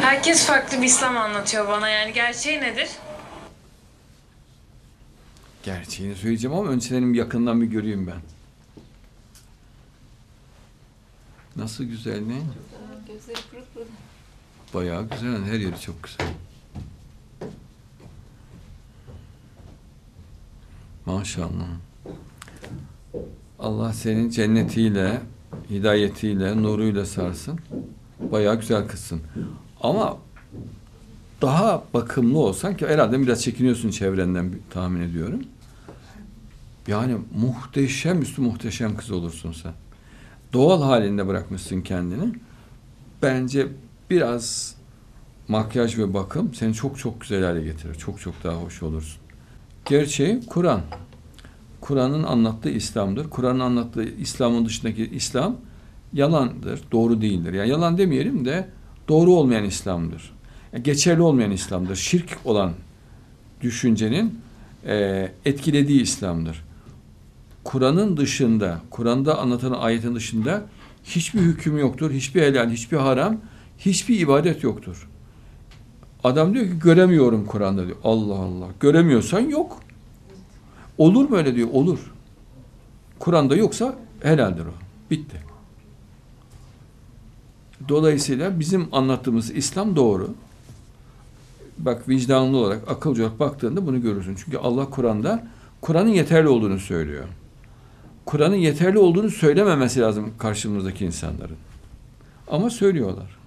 Herkes farklı bir İslam anlatıyor bana. Yani gerçeği nedir? Gerçeğini söyleyeceğim ama önce senin yakından bir göreyim ben. Nasıl güzel ne? Gözleri pırıl pırıl. Bayağı güzel. Her yeri çok güzel. Maşallah. Allah senin cennetiyle, hidayetiyle, nuruyla sarsın. Bayağı güzel kızsın. Ama daha bakımlı olsan ki herhalde biraz çekiniyorsun çevrenden tahmin ediyorum. Yani muhteşem üstü muhteşem kız olursun sen. Doğal halinde bırakmışsın kendini. Bence biraz makyaj ve bakım seni çok çok güzel hale getirir. Çok çok daha hoş olursun. Gerçeği Kur'an. Kur'an'ın anlattığı İslam'dır. Kur'an'ın anlattığı İslam'ın dışındaki İslam yalandır, doğru değildir. Yani yalan demeyelim de doğru olmayan İslam'dır. Yani geçerli olmayan İslam'dır. Şirk olan düşüncenin etkilediği İslam'dır. Kur'an'ın dışında, Kur'an'da anlatılan ayetin dışında hiçbir hüküm yoktur, hiçbir helal, hiçbir haram, hiçbir ibadet yoktur. Adam diyor ki göremiyorum Kur'an'da diyor. Allah Allah. Göremiyorsan yok. Olur mu öyle diyor? Olur. Kur'an'da yoksa helaldir o. Bitti. Dolayısıyla bizim anlattığımız İslam doğru. Bak vicdanlı olarak, akılcı olarak baktığında bunu görürsün. Çünkü Allah Kur'an'da Kur'an'ın yeterli olduğunu söylüyor. Kur'an'ın yeterli olduğunu söylememesi lazım karşımızdaki insanların. Ama söylüyorlar.